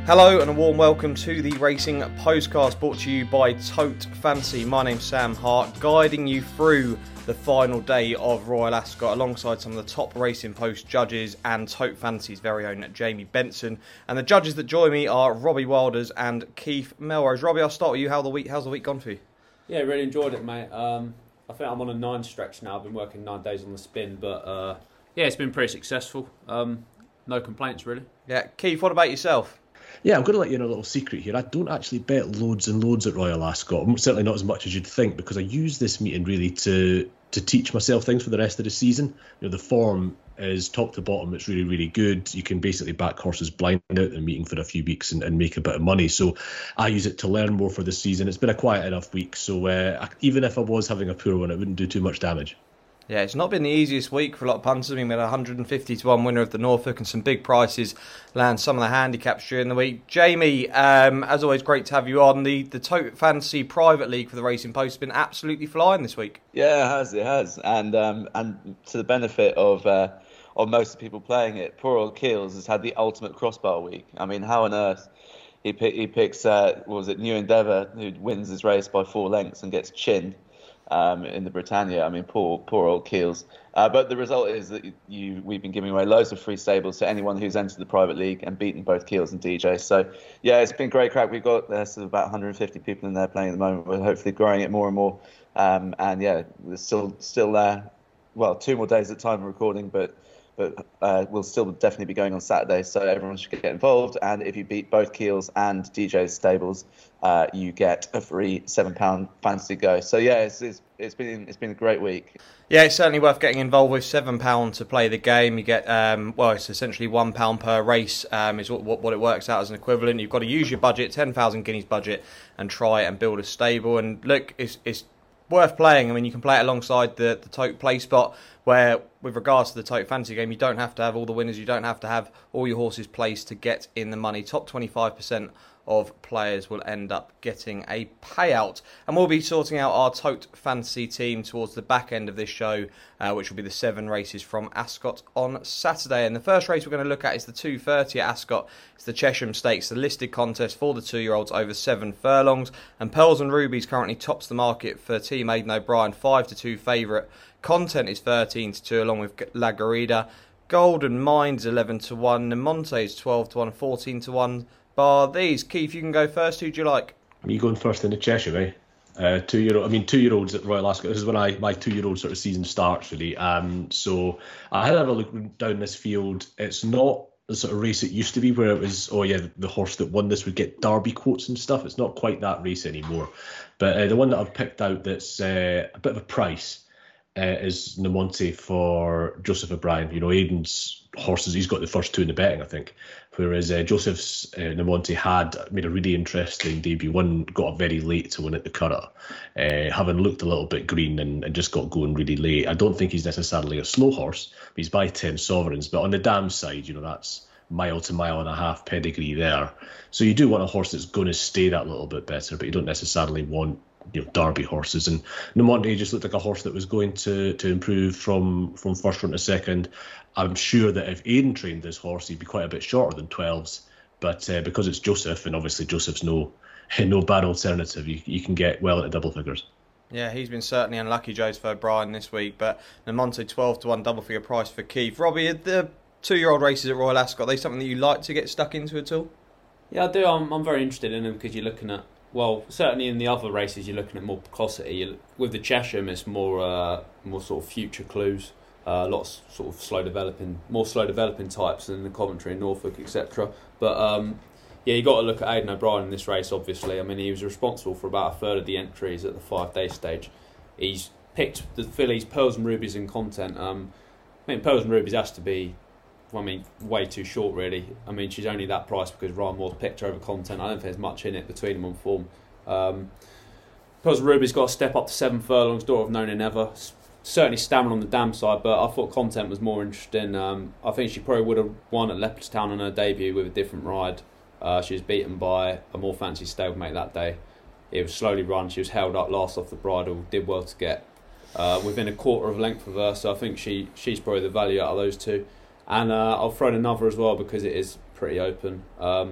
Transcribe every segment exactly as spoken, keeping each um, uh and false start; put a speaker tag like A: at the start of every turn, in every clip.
A: Hello and a warm welcome to the Racing Postcast brought to you by Tote Fancy. My name's Sam Hart, guiding you through the final day of Royal Ascot alongside some of the top Racing Post judges and Tote Fancy's very own Jamie Benson. And the judges that join me are Robbie Wilders and Keith Melrose. Robbie, I'll start with you. How the week? How's the week gone for you?
B: Yeah, really enjoyed it, mate. Um, I think I'm on a nine stretch now. I've been working nine days on the spin, but uh, yeah, it's been pretty successful. Um, no complaints, really.
A: Yeah, Keith, what about yourself?
C: Yeah, I'm going to let you in a little secret here. I don't actually bet loads and loads at Royal Ascot. Certainly not as much as you'd think, because I use this meeting really to to teach myself things for the rest of the season. You know, the form is top to bottom. It's really, really good. You can basically back horses blind out the meeting for a few weeks and, and make a bit of money. So I use it to learn more for the season. It's been a quiet enough week, so uh, even if I was having a poor one, it wouldn't do too much damage.
A: Yeah, it's not been the easiest week for a lot of punters. I mean, we had a one hundred fifty to one winner of the Norfolk and some big prices land some of the handicaps during the week. Jamie, um, as always, great to have you on. The the Tote Fancy Private League for the Racing Post has been absolutely flying this week.
D: Yeah, it has, it has. And um, and to the benefit of uh, of most of the people playing it, poor old Keels has had the ultimate crossbar week. I mean, how on earth he, pick, he picks, uh, what was it, New Endeavour, who wins his race by four lengths and gets chinned. Um, in the Britannia. I mean, poor poor old Keels. Uh, but the result is that you we've been giving away loads of free stables to anyone who's entered the private league and beaten both Keels and D J. So, yeah, it's been great crack. We've got uh, sort of about one hundred fifty people in there playing at the moment. We're hopefully growing it more and more. Um, and, yeah, there's still, still uh, well, two more days at time of recording, but but uh, we'll still definitely be going on Saturday, so everyone should get involved. And if you beat both Keels and D J's stables, uh, you get a free seven pound fantasy go. So yeah, it's, it's it's been it's been a great week.
A: Yeah, it's certainly worth getting involved with. seven pounds to play the game. You get, um, well, it's essentially one pound per race um, is what, what it works out as an equivalent. You've got to use your budget, ten thousand guineas budget, and try and build a stable. And look, it's it's worth playing. I mean, you can play it alongside the, the Tote Play Spot, where with regards to the Tote Fancy game, you don't have to have all the winners, you don't have to have all your horses placed to get in the money. Top twenty-five percent of players will end up getting a payout. And we'll be sorting out our Tote Fancy team towards the back end of this show, uh, which will be the seven races from Ascot on Saturday. And the first race we're going to look at is the two thirty at Ascot. It's the Chesham Stakes, the listed contest for the two-year-olds over seven furlongs. And Pearls and Rubies currently tops the market for Team Aidan O'Brien, five to two favourite. Content is thirteen to two, along with La Garida. Golden Minds eleven to one. Nemonte is twelve to one, fourteen to one. Bar these. Keith, you can go first. Who do you like?
C: Me going first in the Cheshire, eh? Uh, two year, I mean, two year olds at Royal Ascot. This is when I my two year old sort of season starts, really. Um, so I had a look down this field. It's not the sort of race it used to be, where it was, oh yeah, the horse that won this would get Derby quotes and stuff. It's not quite that race anymore. But uh, the one that I've picked out that's uh, a bit of a price uh, is Nemonte for Joseph O'Brien. You know, Aidan's horses, he's got the first two in the betting, I think. Whereas uh, Joseph's uh, Nemonte had made a really interesting debut. One got up very late to win at the Curragh, uh, having looked a little bit green and, and just got going really late. I don't think he's necessarily a slow horse. He's by ten sovereigns, but on the dam side, you know, that's mile to mile and a half pedigree there. So you do want a horse that's going to stay that little bit better, but you don't necessarily want, you know, Derby horses. And Nemonte just looked like a horse that was going to to improve from from first run to second. I'm sure that if Aidan trained this horse, he'd be quite a bit shorter than twelves. But uh, because it's Joseph, and obviously Joseph's no no bad alternative, you, you can get well into double figures.
A: Yeah, he's been certainly unlucky, Joseph O'Brien, this week. But Nemonte twelve to one, double figure price for Keith. Robbie, the two-year-old races at Royal Ascot, are they something that you like to get stuck into at all?
B: Yeah, I do. I'm, I'm very interested in them because you're looking at, well, certainly in the other races, you're looking at more precocity. You're, with the Chesham, it's more uh, more sort of future clues. Uh, lots sort of slow developing, more slow developing types than the Coventry and Norfolk, et cetera. But um, yeah, you got to look at Aidan O'Brien in this race. Obviously, I mean, he was responsible for about a third of the entries at the five-day stage. He's picked the fillies, Pearls and Rubies in Content. Um, I mean, Pearls and Rubies has to be, I mean, way too short, really. I mean, she's only that price because Ryan Moore's picked her over Content. I don't think there's much in it between them on form. Um, Pearls and Rubies got to step up to seven furlongs, daughter of Nona Never. Certainly stamina on the dam side, but I thought Content was more interesting. Um, I think she probably would have won at Leopardstown on her debut with a different ride. Uh, she was beaten by a more fancy stablemate that day. It was slowly run. She was held up last off the bridle. Did well to get uh, within a quarter of length of her. So I think she she's probably the value out of those two. And uh, I'll throw in another as well because it is pretty open. Um,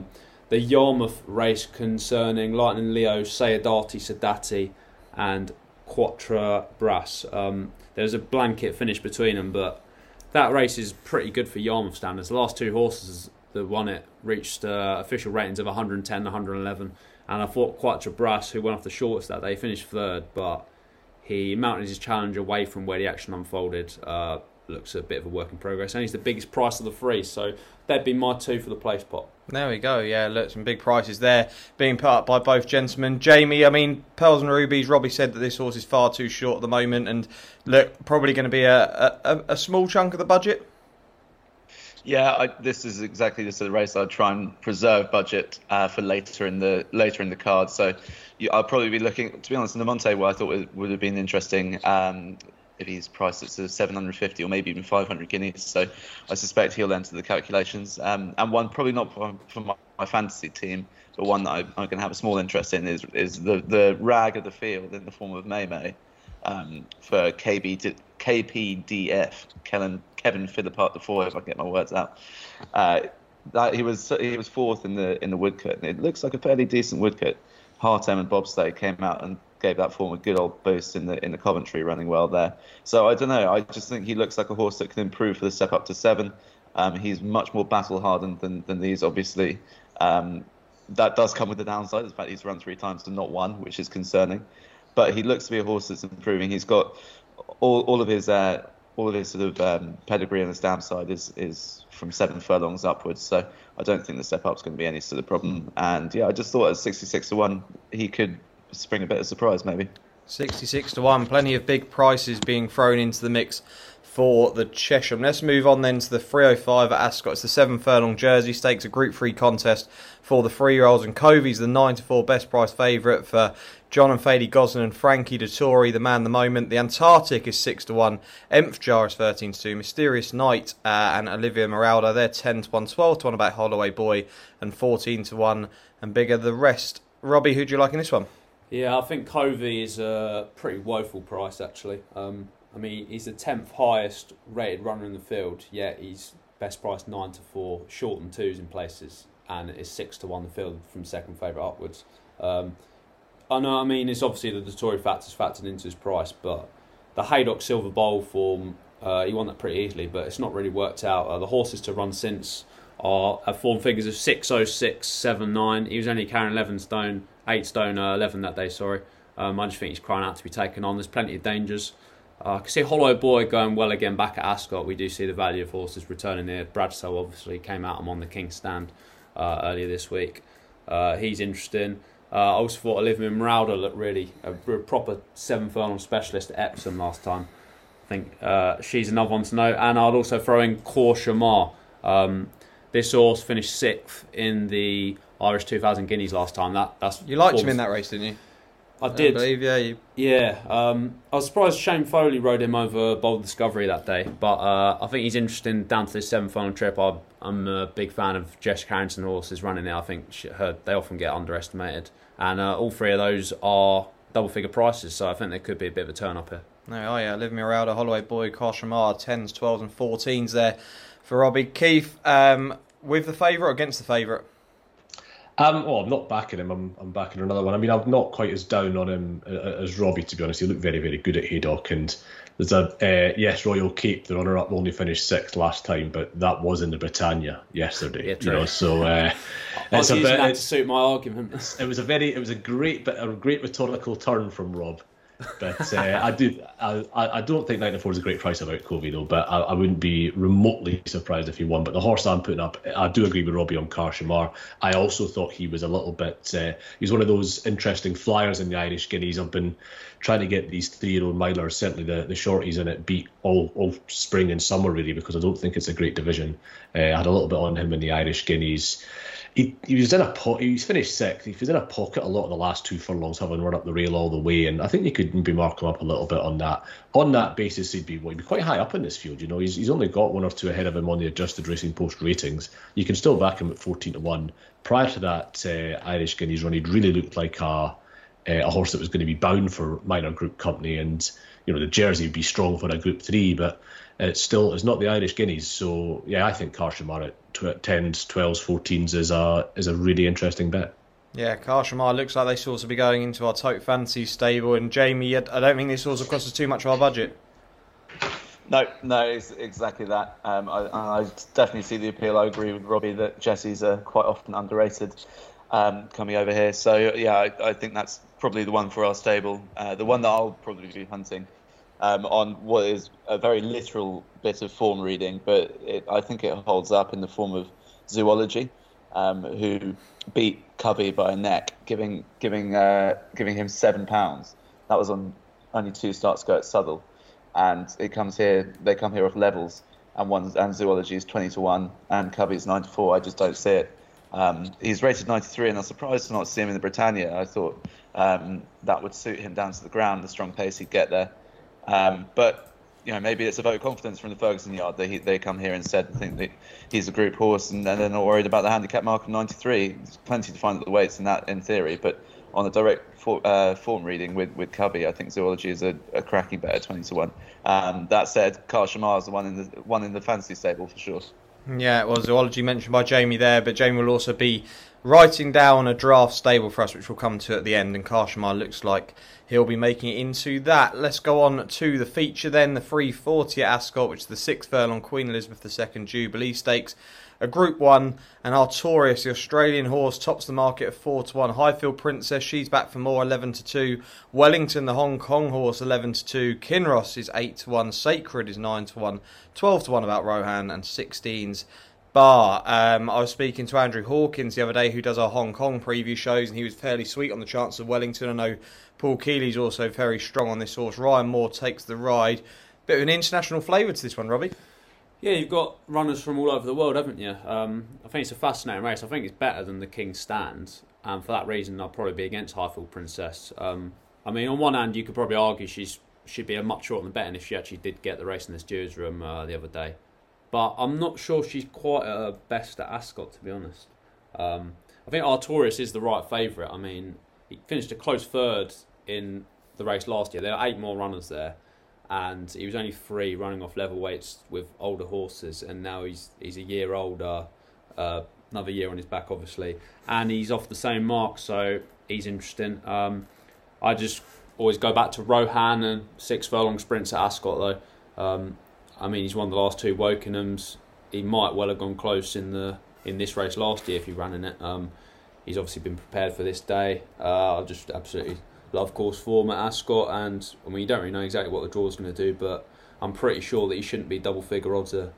B: the Yarmouth race concerning Lightning Leo, Sayadati Sadati and Quatre Bras. Um, there's a blanket finish between them, but that race is pretty good for Yarmouth standards. The last two horses that won it reached uh, official ratings of one hundred ten, one hundred eleven, and I thought Quatre Bras, who went off the shortest that day, finished third, but he mounted his challenge away from where the action unfolded. Uh, looks a bit of a work in progress, and he's the biggest price of the three, so that'd be my two for the place pot.
A: There we go. Yeah, look, some big prices there being put up by both gentlemen. Jamie, I mean, Pearls and Rubies, Robbie said that this horse is far too short at the moment, and look, probably going to be a, a, a small chunk of the budget.
D: Yeah, I, this is exactly the sort of race I'd try and preserve budget uh, for later in the later in the card. So you, I'll probably be looking, to be honest, in the Monte, where I thought it would have been interesting. Um, if he's priced at sort of seven hundred fifty or maybe even five hundred guineas. So I suspect he'll enter the calculations. Um, and one probably not for, for my, my fantasy team, but one that I, I'm going to have a small interest in is is the, the rag of the field in the form of May May um, for K B, K P D F, Kellen, Kevin Philippart the four, if I can get my words out. Uh, that he was he was fourth in the in the woodcut, and it looks like a fairly decent woodcut. Hartem and Bobstay came out and gave that form a good old boost in the in the Coventry, running well there. So I don't know. I just think he looks like a horse that can improve for the step up to seven. Um, he's much more battle hardened than than these, obviously. Um, that does come with the downside. The fact he's run three times to not one, which is concerning. But he looks to be a horse that's improving. He's got all all of his uh, all of his sort of um, pedigree on his downside is is from seven furlongs upwards. So I don't think the step up is going to be any sort of problem. And yeah, I just thought at sixty-six to one he could spring a bit of surprise maybe.
A: sixty-six to one, plenty of big prices being thrown into the mix for the Chesham. Let's move on then to the three oh five at Ascot. It's the seven furlong Jersey Stakes, a Group three contest for the three-year-olds, and Covey's the nine to four best price favourite for John and Fady Gosling and Frankie Dettori, the man the moment. The Antarctic is six to one, Empthjar is thirteen to two, Mysterious Night uh, and Olivia Meralda, they're ten to one, twelve to one about Holloway Boy, and fourteen to one and bigger the rest. Robbie, who do you like in this one?
B: Yeah, I think Covey is a pretty woeful price, actually. Um, I mean, he's the tenth highest rated runner in the field, yet he's best priced nine to four, short and twos in places, and it's six to one the field from second favourite upwards. Um, I know, I mean, it's obviously the Dettori factors factored into his price, but the Haydock Silver Bowl form, uh, he won that pretty easily, but it's not really worked out. Uh, the horses to run since are have form figures of six oh six, seven nine. He was only carrying eleven stone, eight stone, uh, eleven that day, sorry. Um, I just think he's crying out to be taken on. There's plenty of dangers. Uh, I can see Hollow Boy going well again back at Ascot. We do see the value of horses returning there. Bradstow obviously came out and won the King's Stand uh, earlier this week. Uh, he's interesting. Uh, I also thought Olivia Meralda looked really a, a proper seven furlong specialist at Epsom last time. I think uh, she's another one to know. And I'd also throw in Khor Shamar. Um, this horse finished sixth in the Irish two thousand Guineas last time. That that's
A: You liked him in that race, didn't you?
B: I did.
A: I believe, yeah. You...
B: Yeah. Um, I was surprised Shane Foley rode him over Bold Discovery that day, but uh, I think he's interesting down to this seven furlong trip. I, I'm a big fan of Jess Carrington horses running there. I think she, her, they often get underestimated, and uh, all three of those are double figure prices, so I think there could be a bit of a turn up here.
A: No, oh yeah, Olivia Meralda, Holloway Boy, Khor Shamar, tens, twelves and fourteens there for Robbie. Keith, um, with the favourite or against the favourite?
C: Um, oh, I'm not backing him. I'm, I'm backing another one. I mean, I'm not quite as down on him as Robbie, to be honest. He looked very, very good at Haydock. And there's a, uh, yes, Royal Cape, the runner-up, only finished sixth last time, but that was in the Britannia yesterday.
B: Yeah, true.
C: You know, so uh,
B: I was
C: it's a
B: using
C: bit,
B: that to suit my argument.
C: It was a very, it was a great, bit, a great rhetorical turn from Rob. But uh, I do, I, I don't think nine to four is a great price about Covey though. But I, I wouldn't be remotely surprised if he won. But the horse I'm putting up, I do agree with Robbie on Khor Shamar. I also thought he was a little bit. Uh, he's one of those interesting flyers in the Irish Guineas. I've been trying to get these three-year-old milers, certainly the the shorties in it, beat all all spring and summer really, because I don't think it's a great division. Uh, I had a little bit on him in the Irish Guineas. He, he was in a po- he was finished sixth. He was in a pocket a lot of the last two furlongs, having run up the rail all the way, and I think you could maybe mark him up a little bit on that. On that basis, he'd be well, he'd be quite high up in this field. You know, he's he's only got one or two ahead of him on the adjusted Racing Post ratings. You can still back him at fourteen to one. Prior to that uh, Irish Guineas run, he'd really looked like a a horse that was going to be bound for minor Group Company, and you know the Jersey would be strong for a Group Three, but. It's still it's not the Irish Guineas. So yeah, I think Carshamar at tw- tens, twelves, fourteens is a is a really interesting bet.
A: Yeah, Carshamar looks like they sort of be going into our Tote Fantasy stable. And Jamie, I don't think this sort of costs us too much of our budget.
D: No, no, it's exactly that. Um, I, I definitely see the appeal. I agree with Robbie that Jesse's are quite often underrated um, coming over here. So yeah, I, I think that's probably the one for our stable. Uh, the one that I'll probably be hunting um, on what is a very literal bit of form reading, but it, I think it holds up in the form of Zoology, um, who beat Covey by a neck, giving giving uh, giving him seven pounds. That was on only two starts ago at Southall. And it comes here. They come here off levels, and one and Zoology is twenty to one, and Covey is nine to four. I just don't see it. Um, he's rated ninety-three, and I'm surprised to not see him in the Britannia. I thought um, that would suit him down to the ground, the strong pace he'd get there. Um, but you know, maybe it's a vote of confidence from the Ferguson yard. They they come here instead and think that he's a group horse, and they're not worried about the handicap mark of ninety-three. There's plenty to find at the weights in that, in theory, but on the direct for, uh, form reading with, with Covey, I think Zoology is a, a cracking bet at twenty to one. Um, that said, Carshamar is the one in the one in the fantasy stable for sure.
A: Yeah, well, Zoology mentioned by Jamie there, but Jamie will also be writing down a draft stable for us, which we'll come to at the end, and Carshamar looks like he'll be making it into that. Let's go on to the feature then, the three forty at Ascot, which is the sixth furlong Queen Elizabeth the Second Jubilee Stakes. A Group one, and Artorias, the Australian horse, tops the market at four to one. Highfield Princess, she's back for more, eleven to two. Wellington, the Hong Kong horse, eleven to two. Kinross is eight to one. Sacred is nine to one. twelve to one about Rohan, and sixteens Bar. Um, I was speaking to Andrew Hawkins the other day, who does our Hong Kong preview shows, and he was fairly sweet on the chance of Wellington. I know Paul Keeley's also very strong on this horse. Ryan Moore takes the ride. Bit of an international flavour to this one, Robbie.
B: Yeah, you've got runners from all over the world, haven't you? Um, I think it's a fascinating race. I think it's better than the King's Stand, and for that reason, I'll probably be against Highfield Princess. Um, I mean, on one hand, you could probably argue she's she'd be a much shorter than betting if she actually did get the race in the stewards' room uh, the other day. But I'm not sure she's quite at her best at Ascot, to be honest. Um, I think Artorias is the right favourite. I mean, he finished a close third in the race last year. There are eight more runners there. And he was only three running off level weights with older horses, and now he's he's a year older, uh, another year on his back, obviously, and he's off the same mark, so he's interesting. Um, I just always go back to Rohan and six furlong sprints at Ascot, though. Um, I mean, he's won the last two Wokenhams. He might well have gone close in the in this race last year if he ran in it. Um, he's obviously been prepared for this day. Uh, I just absolutely love course form at Ascot, and I mean, you don't really know exactly what the draw's going to do, but I'm pretty sure that he shouldn't be double figure odds there.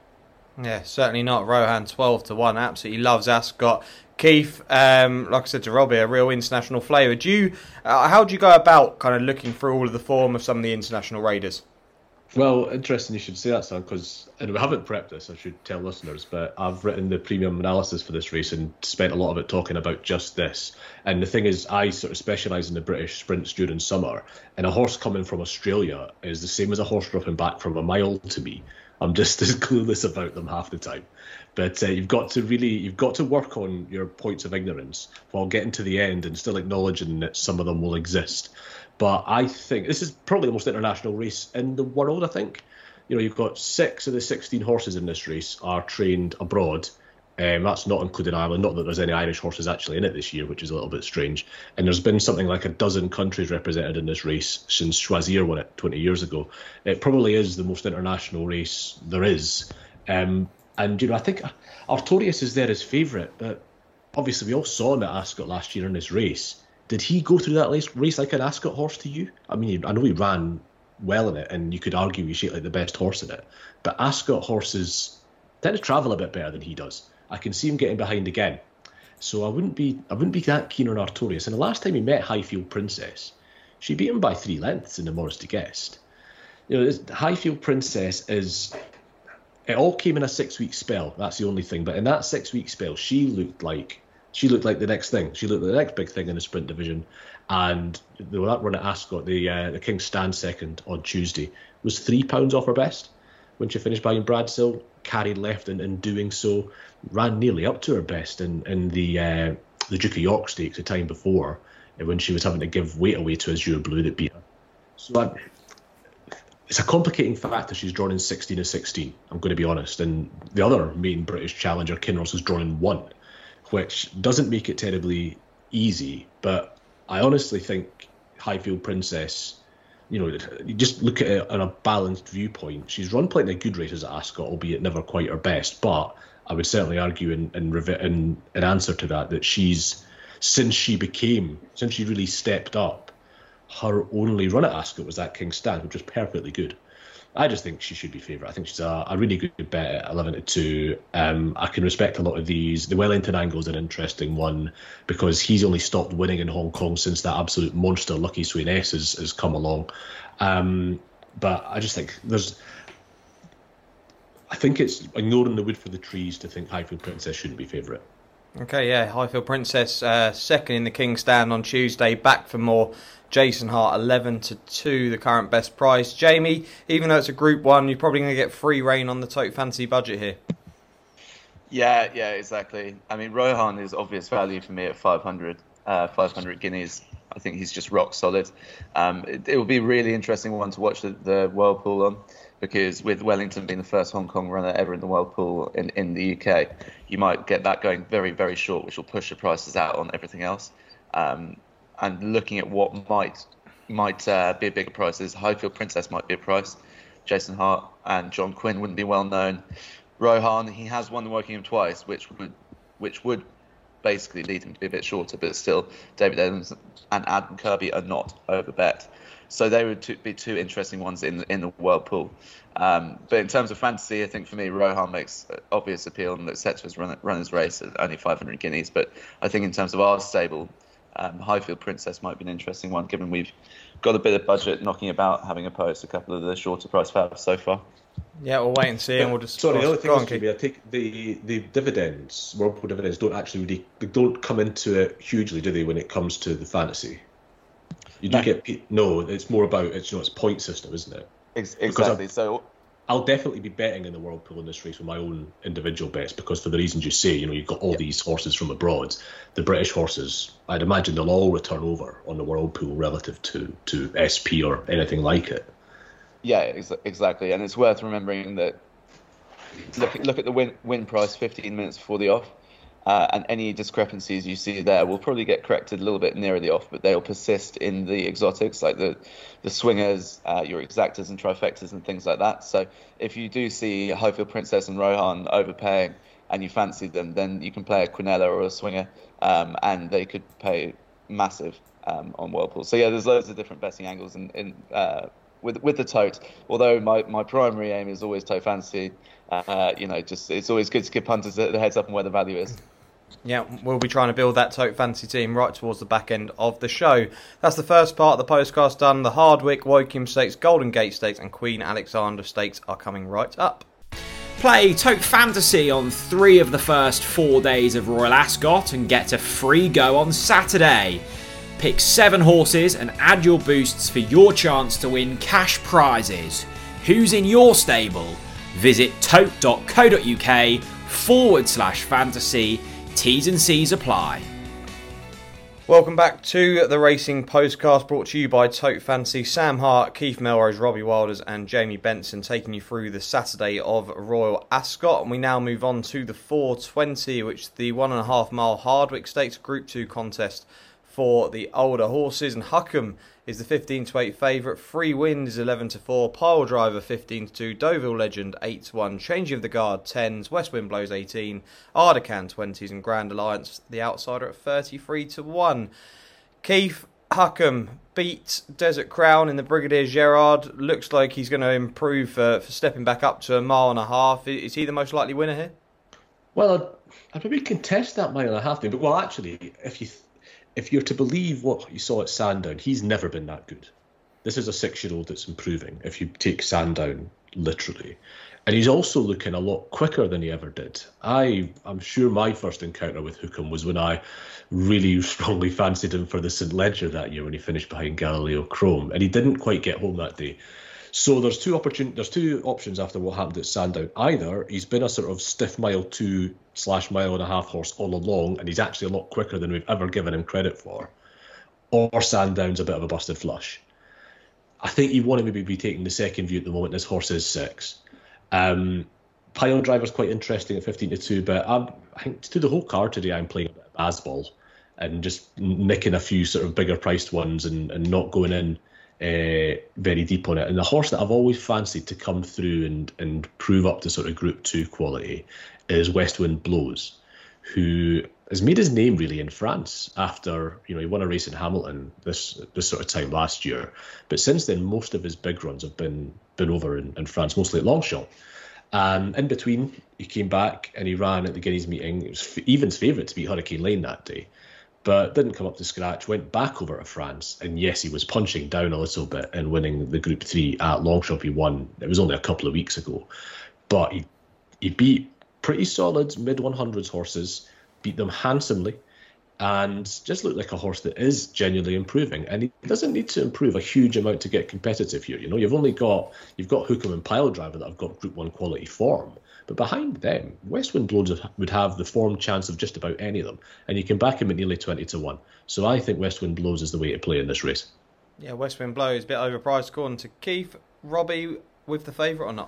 A: Yeah, certainly not. Rohan twelve to one, absolutely loves Ascot. Keith, um, like I said to Robbie, a real international flavour. Do you, uh, how do you go about kind of looking through all of the form of some of the international raiders?
C: Well, interesting you should say that, son, because and we haven't prepped this, I should tell listeners, but I've written the premium analysis for this race and spent a lot of it talking about just this. And the thing is, I sort of specialise in the British sprints during summer, and a horse coming from Australia is the same as a horse dropping back from a mile to me. I'm just as clueless about them half the time. But uh, you've got to really, you've got to work on your points of ignorance while getting to the end and still acknowledging that some of them will exist. But I think this is probably the most international race in the world, I think. You know, you've got six of the sixteen horses in this race are trained abroad. Um, that's not including Ireland. Not that there's any Irish horses actually in it this year, which is a little bit strange. And there's been something like a dozen countries represented in this race since Choisir won it twenty years ago. It probably is the most international race there is. Um, and, you know, I think Artorias is there as favourite, but obviously we all saw him at Ascot last year in this race. Did he go through that race, race like an Ascot horse to you? I mean, I know he ran well in it, and you could argue he shaped like the best horse in it. But Ascot horses tend to travel a bit better than he does. I can see him getting behind again. So I wouldn't be I wouldn't be that keen on Artorias. And the last time he met Highfield Princess, she beat him by three lengths in the Modesty Guest. You know, this Highfield Princess is... It all came in a six-week spell. That's the only thing. But in that six-week spell, she looked like... She looked like the next thing. She looked like the next big thing in the sprint division. And the, that run at Ascot, the uh, the King's Stand second on Tuesday, was three pounds off her best when she finished behind Bradsill, carried left and in doing so, ran nearly up to her best in, in the uh, the Duke of York Stakes the time before, when she was having to give weight away to Azure Blue that beat her. So I, it's a complicating factor. She's drawn in sixteen of sixteen, I'm going to be honest. And the other main British challenger, Kinross, has drawn in one, which doesn't make it terribly easy. But I honestly think Highfield Princess, you know, you just look at it on a balanced viewpoint. She's run plenty of good races at Ascot, albeit never quite her best. But I would certainly argue in in, in, in answer to that, that she's, since she became, since she really stepped up, her only run at Ascot was that King's Stand, which was perfectly good. I just think she should be favourite. I think she's a, a really good bet at eleven to two. Um, I can respect a lot of these. The Wellington angle is an interesting one because he's only stopped winning in Hong Kong since that absolute monster Lucky Swain S has, has come along. Um, but I just think there's... I think it's ignoring the wood for the trees to think Highfield Princess shouldn't be favourite.
A: Okay, yeah, Highfield Princess uh, second in the King's Stand on Tuesday, back for more. Jason Hart eleven to two, the current best price. Jamie, even though it's a Group One, you're probably going to get free reign on the Tote Fantasy budget here.
D: Yeah, yeah, exactly. I mean, Rohan is obvious value for me at five hundred, uh, five hundred guineas. I think he's just rock solid. Um, it, it will be a really interesting one to watch the, the Whirlpool on, because with Wellington being the first Hong Kong runner ever in the Whirlpool in, in the U K, you might get that going very, very short, which will push the prices out on everything else. Um, and looking at what might might uh, be a bigger price, is Highfield Princess might be a price. Jason Hart and John Quinn wouldn't be well known. Rohan, he has won the Wokingham twice, which would which would basically lead him to be a bit shorter, but still, David Evans and Adam Kirby are not over bet. So they would t- be two interesting ones in the, in the Whirlpool. Um, but in terms of fantasy, I think for me, Rohan makes obvious appeal and looks set to his run, run his race at only five hundred guineas. But I think in terms of our stable, um, Highfield Princess might be an interesting one, given we've got a bit of budget knocking about, having opposed a couple of the shorter price fabs so far.
A: Yeah, we'll wait and see, and we'll just...
C: Sorry, the other thing
A: on,
C: is, Jamie, I take the, the dividends, Whirlpool dividends, don't actually really, they don't come into it hugely, do they, when it comes to the fantasy? You do
D: No.
C: get... No, it's more about, it's, you know, it's point system, isn't it?
D: Ex- exactly. So
C: I'll definitely be betting in the Whirlpool in this race with my own individual bets, because for the reasons you say, you know, you've got all
D: Yeah.
C: these horses from abroad. The British horses, I'd imagine they'll all return over on the Whirlpool relative to, to S P or anything like it.
D: yeah, ex- exactly. And it's worth remembering that look, look at the win, win price fifteen minutes before the off. Uh, and any discrepancies you see there will probably get corrected a little bit nearer the off, but they'll persist in the exotics, like the the swingers, uh, your exactas and trifectas and things like that. So if you do see Highfield Princess and Rohan overpaying and you fancy them, then you can play a Quinella or a swinger, um, and they could pay massive um, on Whirlpool. So yeah, there's loads of different betting angles in, in uh, with with the tote. Although my, my primary aim is always Tote Fantasy, uh, you know, just it's always good to give punters the heads up on where the value is.
A: Yeah, we'll be trying to build that Tote Fantasy team right towards the back end of the show. That's the first part of the postcast done. The Hardwick, Woking Stakes, Golden Gate Stakes and Queen Alexandra Stakes are coming right up.
E: Play Tote Fantasy on three of the first four days of Royal Ascot and get a free go on Saturday. Pick seven horses and add your boosts for your chance to win cash prizes. Who's in your stable? Visit tote.co.uk forward slash fantasy. T's and C's apply.
A: Welcome back to the Racing Postcast, brought to you by Tote Fantasy. Sam Hart, Keith Melrose, Robbie Wilders and Jamie Benson taking you through the Saturday of Royal Ascot. And we now move on to the four twenty, which is the one and a half mile Hardwick Stakes Group two contest for the older horses. And Huckham is the fifteen to eight favourite. Free Wind is eleven to four. Pile Driver fifteen to two. Deauville Legend eight to one. Changing of the Guard tens. West Wind Blows eighteen. Ardacan twenties. And Grand Alliance, the outsider, at thirty-three to one. Keith, Huckham beat Desert Crown in the Brigadier Gerard. Looks like he's going to improve for, for stepping back up to a mile and a half. Is he the most likely winner here?
C: Well, I'd, I'd maybe contest that mile and a half thing, but well, actually, if you... If you're to believe what you saw at Sandown, he's never been that good. This is a six-year-old that's improving, if you take Sandown literally. And he's also looking a lot quicker than he ever did. I, I'm sure my first encounter with Huckham was when I really strongly fancied him for the St Ledger that year when he finished behind Galileo Chrome. And he didn't quite get home that day. So there's two opportun- there's two options after what happened at Sandown. Either he's been a sort of stiff mile two slash mile and a half horse all along, and he's actually a lot quicker than we've ever given him credit for, or Sandown's a bit of a busted flush. I think you want to maybe be taking the second view at the moment. This horse is six. Um, Pile Driver's quite interesting at fifteen to two, but I'm, I think to the whole card today, I'm playing a bit of Asball and just nicking a few sort of bigger priced ones and, and not going in uh, very deep on it. And the horse that I've always fancied to come through and, and prove up to sort of Group two quality is West Wind Blows, who has made his name really in France after, you know, he won a race in Hamilton this this sort of time last year. But since then, most of his big runs have been been over in, in France, mostly at Longchamp. And in between, he came back and he ran at the Guineas meeting. It was Even's favourite to beat Hurricane Lane that day, but didn't come up to scratch, went back over to France. And yes, he was punching down a little bit and winning the Group three at Longchamp. He won. It was only a couple of weeks ago. But he, he beat pretty solid mid one hundreds horses, beat them handsomely, and just looked like a horse that is genuinely improving. And he doesn't need to improve a huge amount to get competitive here. You know, you've only got you've got Hookham and Pile Driver that have got Group One quality form, but behind them, West Wind Blows would have the form chance of just about any of them, and you can back him at nearly twenty to one. So I think West Wind Blows is the way to play in this race.
A: Yeah, West Wind Blows a bit overpriced according to Keith. Robbie with the favourite or not?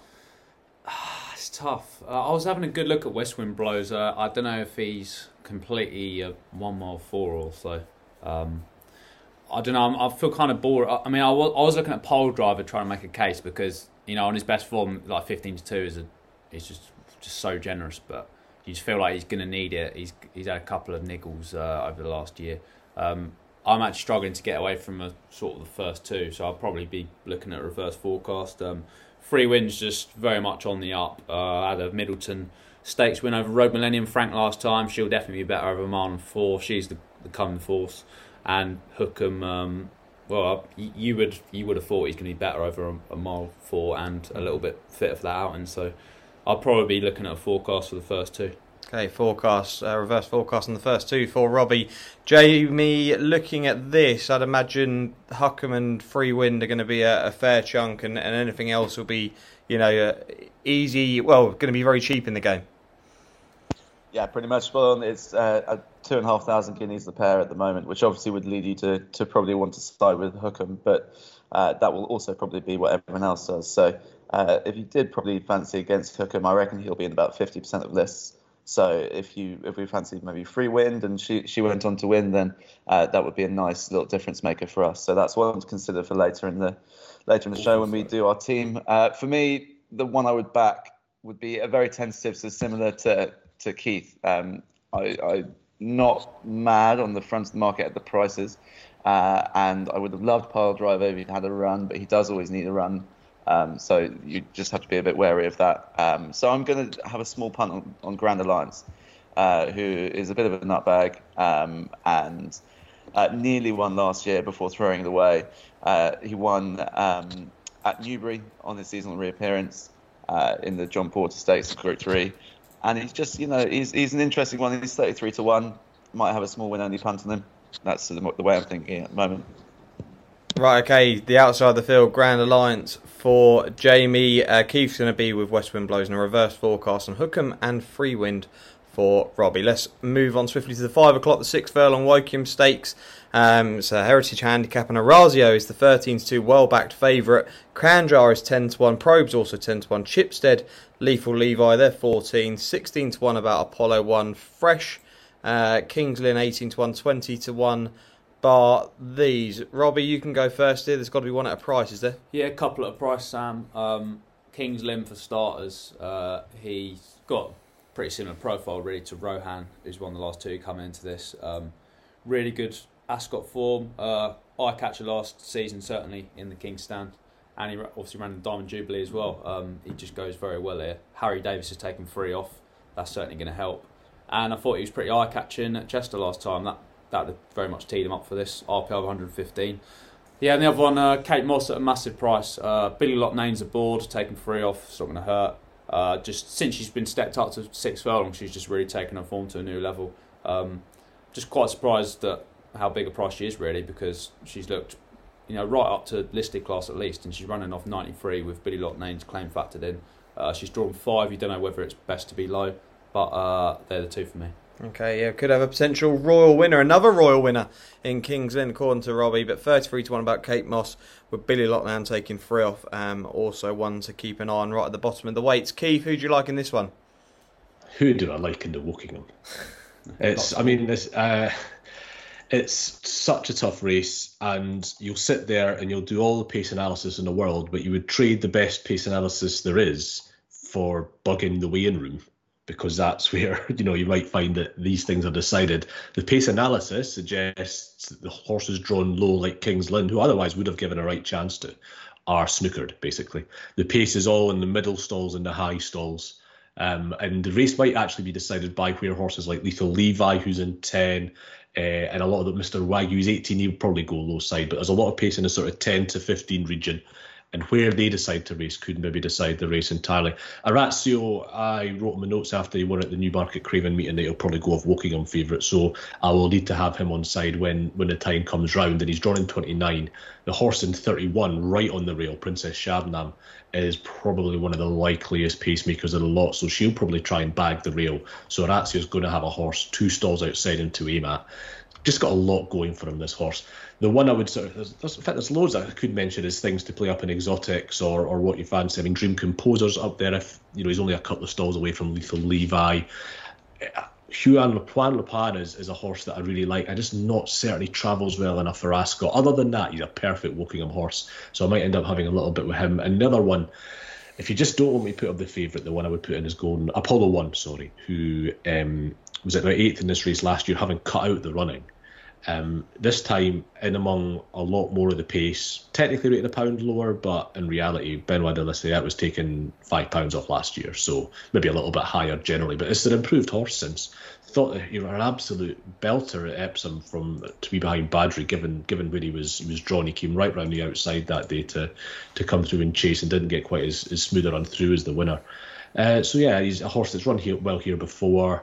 B: It's tough. Uh, I was having a good look at West Wind Blows. Uh, I don't know if he's completely a one mile four or so. Um, I don't know. I'm, I feel kind of bored. I, I mean, I was, I was looking at Pile Driver trying to make a case because, you know, on his best form, like fifteen to two is a, he's just just so generous. But you just feel like he's going to need it. He's he's had a couple of niggles uh, over the last year. Um, I'm actually struggling to get away from a, sort of the first two, so I'll probably be looking at reverse forecast. Um, Free Wind's just very much on the up. Uh, had a Middleton Stakes win over Road Millennium Frank last time. She'll definitely be better over a mile and four. She's the, the coming force. And Hookham, um, well, you would you would have thought he's going to be better over a, a mile four and a little bit fitter for that outing. So I'll probably be looking at a forecast for the first two.
A: Okay, forecast, uh, reverse forecast on the first two for Robbie. Jamie, looking at this, I'd imagine Hookham and Free Wind are going to be a, a fair chunk, and, and anything else will be, you know, uh, easy, well, going to be very cheap in the game.
D: Yeah, pretty much spot on. It's uh, a two and a half thousand guineas the pair at the moment, which obviously would lead you to, to probably want to side with Hookham, but uh, that will also probably be what everyone else does. So uh, if you did probably fancy against Hookham, I reckon he'll be in about fifty percent of lists. So if you if we fancied maybe Free Wind and she she went on to win, then uh, that would be a nice little difference maker for us. So that's one to consider for later in the later in the show when we do our team. Uh, for me, the one I would back would be a very tentative, so similar to to Keith. Um, I, I'm not mad on the front of the market at the prices, uh, and I would have loved Pile Driver if he'd had a run, but he does always need a run. Um, so you just have to be a bit wary of that. Um, so I'm going to have a small punt on, on Grand Alliance, uh, who is a bit of a nutbag um, and uh, nearly won last year before throwing it away. Uh, he won um, at Newbury on his seasonal reappearance uh, in the John Porter Stakes Group three. And he's just, you know, he's he's an interesting one. He's thirty-three to one. Might have a small win-only punt on him. That's the, the way I'm thinking at the moment.
A: Right, okay, the outside of the field, Grand Alliance for Jamie. Uh, Keith's going to be with West Wind Blows in a reverse forecast on Hookham and Free Wind for Robbie. Let's move on swiftly to the five o'clock, the six furlong Woking Stakes. Um, it's a Heritage Handicap, and Orazio is the thirteen to two well-backed favourite. Cranjar is ten to one, Probes also ten to one, Chipstead, Lethal Levi, they're fourteen, sixteen to one about Apollo one, Fresh, uh, Kings Lynn eighteen to one, twenty to one. Bar these. Robbie, you can go first here. There's got to be one at a price, is there?
B: Yeah, a couple at a price, Sam. Um, Kings Lynn for starters. Uh, he's got a pretty similar profile, really, to Rohan, who's won the last two coming into this. Um, really good Ascot form. Uh, eye catcher last season, certainly, in the Kings stand. And he obviously ran the Diamond Jubilee as well. Um, he just goes very well here. Harry Davis has taken three off. That's certainly going to help. And I thought he was pretty eye catching at Chester last time. That That would very much teed him up for this. R P R one hundred fifteen. Yeah, and the other one, uh, Kate Moss at a massive price. Uh, Billy Loughnane aboard, taking three off. It's not going to hurt. Uh, just since she's been stepped up to six furlong, she's just really taken her form to a new level. Um, just quite surprised at how big a price she is, really, because she's looked, you know, right up to listed class at least, and she's running off ninety-three with Billy Loughnane's claim factored in. Uh, she's drawn five. You don't know whether it's best to be low, but uh, they're the two for me.
A: Okay, yeah, could have a potential royal winner, another royal winner in Kings Lynn, according to Robbie, but thirty-three to one about Cape Moss, with Billy Lockdown taking three off. Um, also one to keep an eye on right at the bottom of the weights. Keith, who do you like in this one?
C: Who do I like in the Wokingham? It's, I mean, it's, uh, it's such a tough race, and you'll sit there and you'll do all the pace analysis in the world, but you would trade the best pace analysis there is for bugging the weigh-in room, because that's where, you know, you might find that these things are decided. The pace analysis suggests that the horses drawn low like Kings Lynn, who otherwise would have given a right chance to, are snookered, basically. The pace is all in the middle stalls and the high stalls. Um, and the race might actually be decided by where horses like Lethal Levi, who's in ten, uh, and a lot of the Mister Wagyu's eighteen, he would probably go low side, but there's a lot of pace in the sort of ten to fifteen region. And where they decide to race could maybe decide the race entirely. Orazio, I wrote in my notes after he won at the Newmarket Craven meeting that he'll probably go off Wokingham favourite, so I will need to have him on side when, when the time comes round. And he's drawn in twenty-nine. The horse in thirty-one, right on the rail, Princess Shabnam, is probably one of the likeliest pacemakers of the lot, so she'll probably try and bag the rail. So Orazio's going to have a horse, two stalls outside and to aim at. Just got a lot going for him, this horse. The one I would sort of, there's, there's, in fact, there's loads I could mention as things to play up in exotics or or what you fancy. I mean, Dream Composer's up there if, you know, he's only a couple of stalls away from Lethal Levi. Juan Lepan is, is a horse that I really like. I just not certainly travels well enough for Ascot. Other than that, he's a perfect Wokingham horse. So I might end up having a little bit with him. Another one, if you just don't want me to put up the favourite, the one I would put in is Golden Apollo One, sorry, who um, was at about eighth in this race last year, having cut out the running. Um, this time in among a lot more of the pace, technically rated a pound lower, but in reality, Benoit de Lisieux was taking five pounds off last year, so maybe a little bit higher generally. But it's an improved horse since. Thought that you were an absolute belter at Epsom from to be behind Badri, given given where he was he was drawn. He came right round the outside that day to to come through and chase, and didn't get quite as, as smooth a run through as the winner. Uh, so yeah, he's a horse that's run here well here before.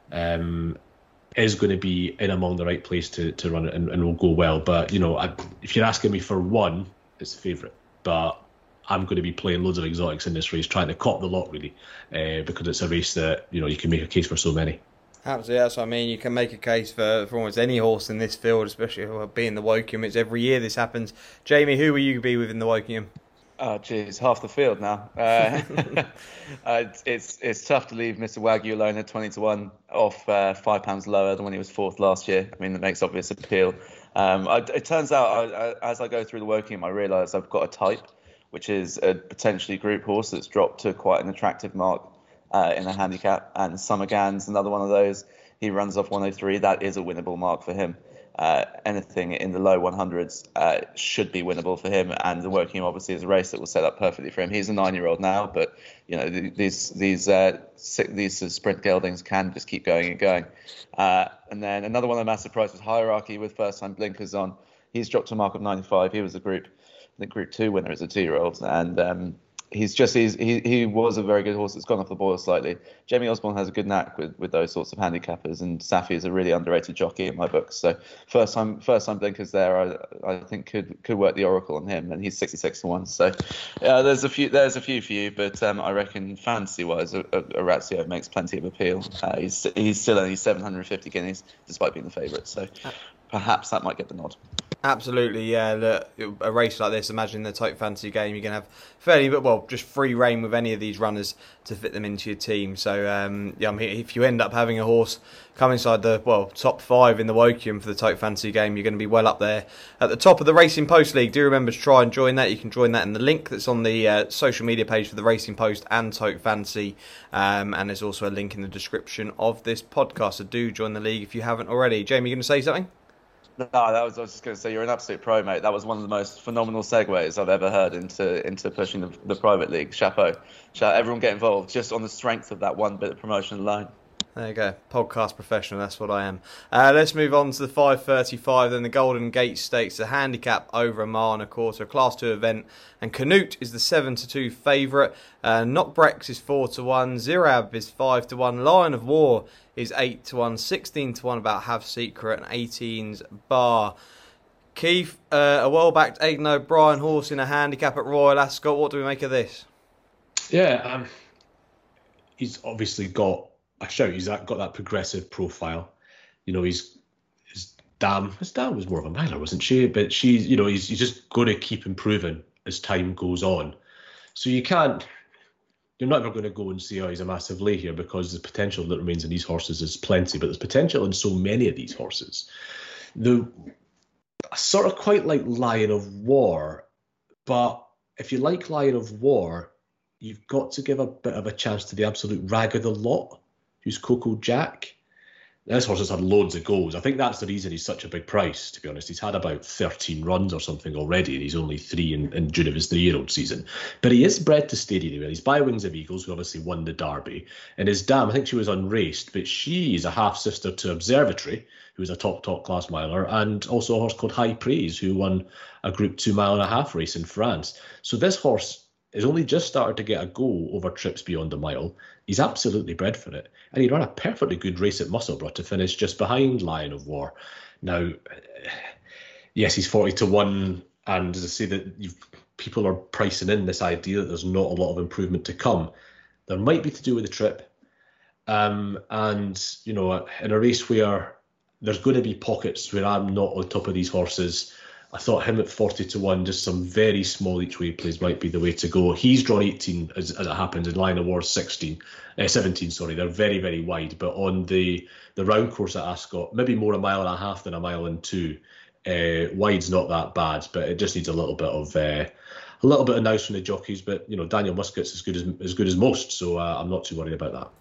C: Um, is going to be in among the right place to, to run it and, and will go well. But, you know, I, if you're asking me for one, it's the favourite. But I'm going to be playing loads of exotics in this race, trying to cop the lot, really, uh, because it's a race that, you know, you can make a case for so many.
A: Absolutely, that's what I mean. You can make a case for, for almost any horse in this field, especially being the Wokingham. It's every year this happens. Jamie, who will you be within the Wokingham?
D: Oh, geez, half the field now. Uh, uh, it's, it's it's tough to leave Mister Wagyu alone at twenty to one off uh, five pounds lower than when he was fourth last year. I mean, that makes obvious appeal. Um, I, it turns out, I, I, as I go through the Wokingham, I realise I've got a type, which is a potentially group horse that's dropped to quite an attractive mark uh, in a handicap. And Summer Gan's another one of those. He runs off one oh three. That is a winnable mark for him. Uh, anything in the low one hundreds uh, should be winnable for him, and the Wokingham obviously is a race that will set up perfectly for him. He's a nine-year-old now, but you know these these uh, these sprint geldings can just keep going and going. Uh, and then another one of the massive price was Hierarchy with first-time blinkers on. He's dropped to a mark of ninety-five. He was a group, the Group Two winner as a two-year-old, and um, he's just he's, he he was a very good horse that's gone off the boil slightly. Jamie Osborne has a good knack with, with those sorts of handicappers, and Safi is a really underrated jockey in my books. So first time first time blinkers there, I I think could could work the oracle on him, and he's sixty-six to one. So yeah, there's a few there's a few for you, but um, I reckon fantasy wise, Orazio makes plenty of appeal. Uh, he's he's still only seven hundred fifty guineas despite being the favourite, so perhaps that might get the nod.
A: Absolutely, yeah. Look, a race like this, imagine the Tote Fantasy game, you're going to have fairly, well, just free reign with any of these runners to fit them into your team. So, um, yeah, I mean, if you end up having a horse come inside the, well, top five in the Wokingham for the Tote Fantasy game, you're going to be well up there at the top of the Racing Post League. Do remember to try and join that. You can join that in the link that's on the uh, social media page for the Racing Post and Tote Fantasy. Um, and there's also a link in the description of this podcast. So do join the league if you haven't already. Jamie, you going to say something?
D: No, that was I was just going to say you're an absolute pro, mate. That was one of the most phenomenal segues I've ever heard into into pushing the, the private league. Chapeau. Chapeau. Everyone get involved just on the strength of that one bit of promotion alone.
A: There you go, podcast professional, that's what I am. Uh, let's move on to the five thirty-five, then the Golden Gate Stakes, a handicap over a mile and a quarter, a class two event, and Canute is the seven to two favourite, uh, Knockbrex is four to one, Zirab is five to one, Lion of War is eight to one, sixteen to one about Have Secret, and eighteen's Bar. Keith, uh, a well-backed Aidan O'Brien horse in a handicap at Royal Ascot, what do we make of this?
C: Yeah, um, he's obviously got a shout. He's got that progressive profile. You know, he's his dam. His dam was more of a miler, wasn't she? But she's, you know, he's, he's just going to keep improving as time goes on. So you can't. You're not ever going to go and say, oh, he's a massive lay here, because the potential that remains in these horses is plenty. But there's potential in so many of these horses. The I sort of quite like Lion of War, but if you like Lion of War, you've got to give a bit of a chance to the absolute rag of the lot, who's Coco Jack. This horse has had loads of goals. I think that's the reason he's such a big price, to be honest. He's had about thirteen runs or something already, and he's only three in, in June of his three-year-old season. But he is bred to Stadium Anywhere. He's by Wings of Eagles, who obviously won the Derby. And his dam, I think she was unraced, but she is a half-sister to Observatory, who is a top, top-class miler, and also a horse called High Praise, who won a Group two mile and a half race in France. So this horse has only just started to get a go over trips beyond a mile. He's absolutely bred for it. And he ran a perfectly good race at Musselburgh to finish just behind Lion of War. Now, yes, he's forty to one. And as I say, that you've, people are pricing in this idea that there's not a lot of improvement to come. There might be to do with the trip. Um, and, you know, in a race where there's going to be pockets where I'm not on top of these horses, I thought him at forty to one, just some very small each way plays might be the way to go. He's drawn eighteen as, as it happens, in Lion of War sixteen, uh, seventeen, sorry. They're very, very wide. But on the, the round course at Ascot, maybe more a mile and a half than a mile and two. Uh, wide's not that bad, but it just needs a little bit of uh, a little bit of nous from the jockeys. But, you know, Daniel Muscat's as good as as good as most, so uh, I'm not too worried about that.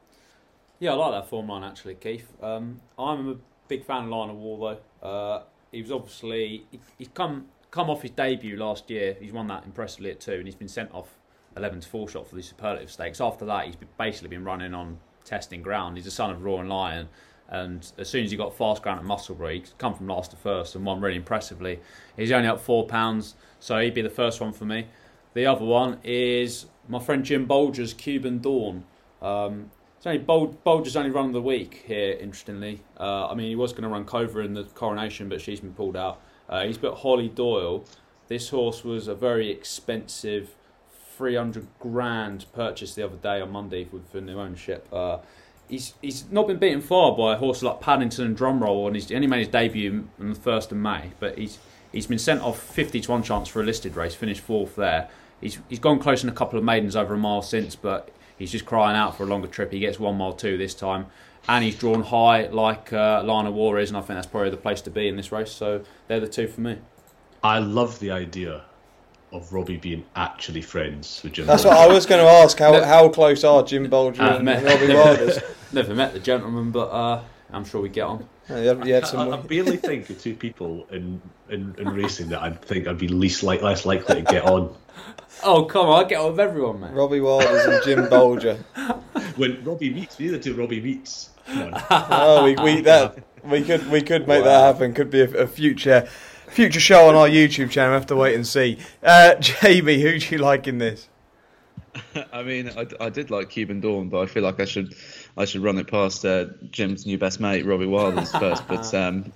B: Yeah, I like that form line, actually, Keith. Um, I'm a big fan of Lion of War, though. Uh, He was obviously he, he's come come off his debut last year. He's won that impressively at two, and he's been sent off eleven to four shot for the Superlative Stakes. After that, he's basically been running on testing ground. He's the son of Roaring Lion, and as soon as he got fast ground at Musselburgh, he's come from last to first and won really impressively. He's only up four pounds, so he'd be the first one for me. The other one is my friend Jim Bolger's Cuban Dawn. Um, It's only Bol- Bolger's only run of the week here, interestingly. Uh, I mean, he was going to run Cova in the Coronation, but she's been pulled out. Uh, he's got Holly Doyle. This horse was a very expensive three hundred grand purchase the other day on Monday for, for new ownership. Uh, he's he's not been beaten far by a horse like Paddington and Drumroll, and he's only made his debut on the first of May. But he's he's been sent off fifty to one chance for a listed race, finished fourth there. He's he's gone close in a couple of maidens over a mile since, but he's just crying out for a longer trip. He gets one mile two this time. And he's drawn high like uh, Lion of War is, and I think that's probably the place to be in this race. So they're the two for me.
C: I love the idea of Robbie being actually friends with Jim.
A: That's
C: Bolger.
A: what I was going to ask. How how close are Jim Bolger
B: I've
A: and
B: met-
A: Robbie Wilders?
B: Never met the gentleman, but uh, I'm sure we get on.
A: Yeah, you had, you had
C: I,
A: some.
C: I barely think of two people in, in, in racing that I'd think I'd be least like less likely to get on.
B: Oh, come on, I get on with everyone, man.
A: Robbie Wilders and Jim Bolger.
C: When Robbie meets, we need to do Robbie meets. Come on.
A: Oh, we we that we could we could make
B: Wow.
A: that happen. Could be a, a future future show on our YouTube channel. We have to wait and see. Uh, Jamie, who do you like in this?
D: I mean, I, I did like Cuban Dawn, but I feel like I should I should run it past uh, Jim's new best mate, Robbie Wilders, first. But um,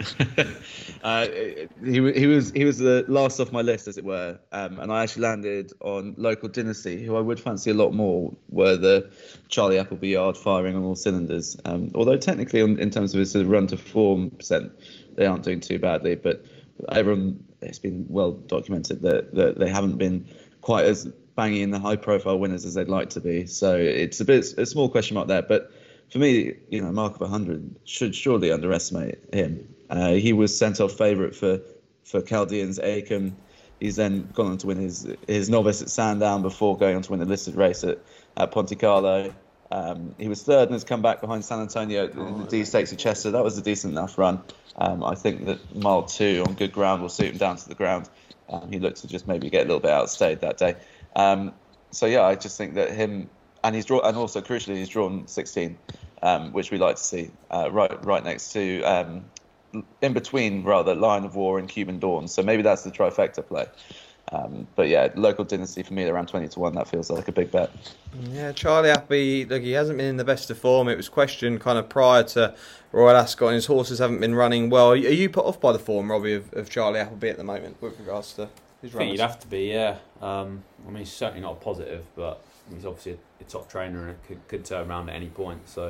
D: uh, he he was he was the last off my list, as it were, um, and I actually landed on Local Dynasty, who I would fancy a lot more. Were the Charlie Appleby yard firing on all cylinders? Um, although technically, on, in terms of his sort of run to form percent, they aren't doing too badly. But everyone, it's been well documented that that they haven't been quite as banging in the high-profile winners as they'd like to be. So it's a bit a small question mark there. But for me, you know, mark of one hundred should surely underestimate him. Uh, he was sent off favourite for for Chaldean's Acom. He's then gone on to win his his novice at Sandown before going on to win the listed race at, at Ponte Carlo. Um, he was third and has come back behind San Antonio in the D Stakes at Chester. That was a decent enough run. Um, I think that mile two on good ground will suit him down to the ground. Um, he looked to just maybe get a little bit outstayed that day. Um, so yeah, I just think that him and he's drawn, and also crucially he's drawn sixteen, um, which we like to see uh, right right next to um, in between rather Lion of War and Cuban Dawn. So maybe that's the trifecta play. Um, but yeah, Local Dynasty for me around twenty to one. That feels like a big bet.
A: Yeah, Charlie Appleby, look, he hasn't been in the best of form. It was questioned kind of prior to Royal Ascot, and his horses haven't been running well. Are you put off by the form, Robbie, of, of Charlie Appleby at the moment with regards to his
B: I think
A: runs?
B: you'd have to be, yeah. Um, I mean, he's certainly not a positive, but he's obviously a, a top trainer and it could, could turn around at any point. So